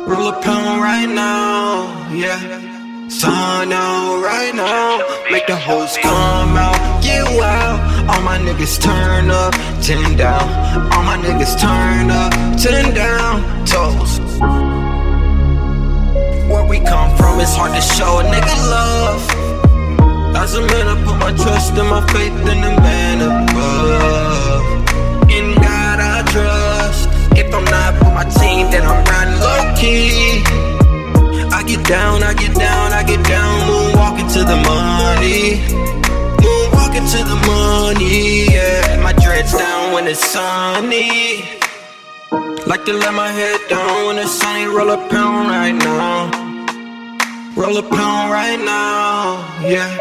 Roll a pound right now, yeah. Sun out right now, make the hoes come out, get wild. All my niggas turn up, 10 down. All my niggas turn up, 10 down. Toes. Where we come from, it's hard to show a nigga love. As a man, I put my trust and my faith in the man above. In God I trust. If I'm not with my team, then I'm riding low key. I get down, I get down, I get down, moonwalking to the money. Moonwalking to the money, yeah. My dreads down when it's sunny. Like to let my head down when it's sunny. Roll a pound right now. Roll a pound right now, yeah.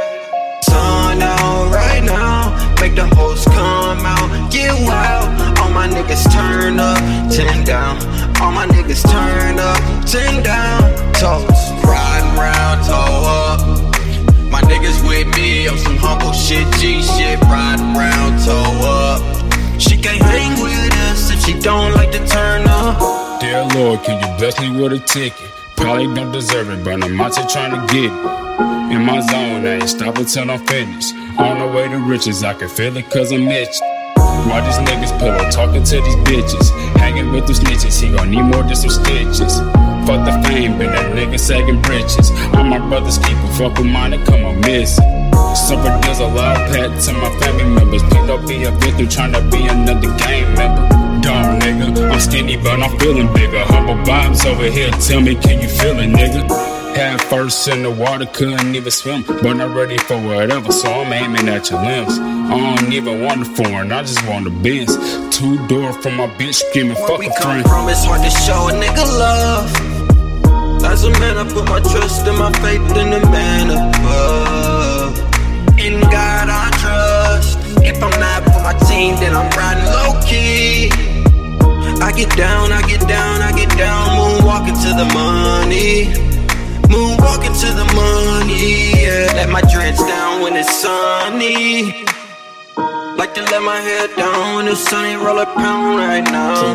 Sun out right now, make the hoes come out, get wild. All my niggas turn up, 10 down. All my niggas turn up, 10 down. Toes, riding round, toe up. My niggas with me on some humble shit, G shit. Riding round, toe up. She can't hang with us if she don't like to turn up. Dear Lord, can you bless me with a ticket? Probably don't deserve it, but I'm out here trying to get it. In my zone, I ain't stopping till I'm finished. On the way to riches, I can feel it cause I'm itching. Why these niggas pillow talking to these bitches? Hanging with the snitches, he gon' need more than some stitches. Fuck the fame, been that nigga sagging britches. All my brothers keep a fuck with mine and come on missing. Suffer deals a loud pat to my family members. Please don't be a victim, tryna be another gang member. Dumb nigga, I'm skinny but I'm feeling bigger. Humble vibes over here, tell me can you feel it, nigga? Head first in the water, couldn't even swim, but not ready for whatever, so I'm aiming at your limbs. I don't even want a foreign, I just want a Benz. 2-door from my bitch screaming, fuck a friend. Where we come from, it's hard to show a nigga love. As a man, I put my trust and my faith in the man above. In God I trust. If I'm not with my team, then I'm riding low key. I get down, I get down, I get down, moonwalking to the money. Moonwalking to the money, yeah. Let my dreads down when it's sunny. Like to let my hair down when it's sunny. Roll a pound right now.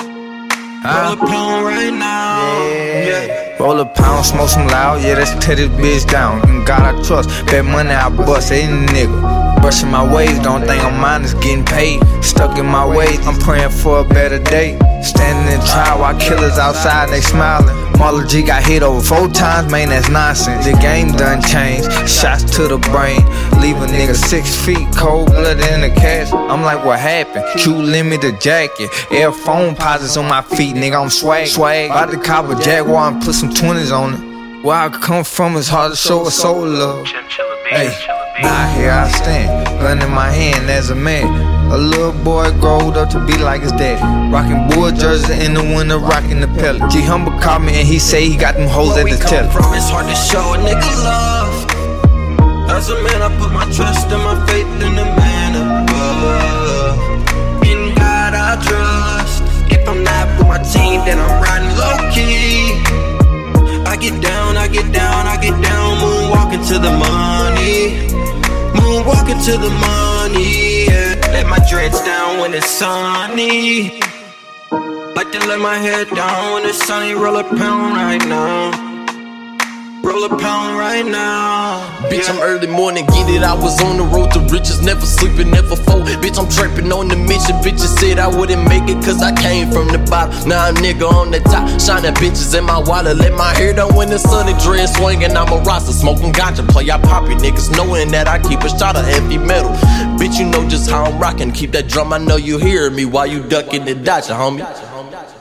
Roll a pound right now, yeah. Roll a pound, smoke some loud, yeah, let's tear this bitch down. In God I trust, bet money I bust any nigga. Brushing my ways, don't think I'm mine, is getting paid. Stuck in my ways, I'm praying for a better day. Standing in trial while killers outside, they smiling. Marla G got hit over 4 times, man, that's nonsense. The game done changed, shots to the brain. Leave a nigga 6 feet, cold blooded in the cash. I'm like, what happened? True limited jacket, air phone posits on my feet, nigga, I'm swag. About to cop a Jaguar and put some 20s on it. Where I come from, it's hard to show a soul love. Hey, now here I stand, gun in my hand as a man. A little boy growed up to be like his daddy. Rockin' bull jersey in the winter, rockin' the pellet. G Humble called me and he say he got them hoes at the telly. From it's hard to show a nigga love. As a man, I put my trust and my faith in the man above. In God I trust. If I'm not with my team, then I'm riding low key. I get down, I get down, I get down, moonwalking to the money. Moonwalking to the money, yeah. Let my dreads down when it's sunny. Like to let my head down when it's sunny. Roll a pound right now. Roll a pound right now. Bitch, I'm early morning, get it. I was on the road to riches, never sleeping, never fold. Bitch, I'm trapping on the mission. Bitches said I wouldn't make it cause I came from the bottom. Now I'm nigga on the top, shining bitches in my wallet. Let my hair down when the sunny dread swinging. I'm a roster, smoking ganja, play I poppy niggas, knowing that I keep a shot of heavy metal. Bitch, you know just how I'm rocking. Keep that drum, I know you hear me while you ducking and dodging, homie.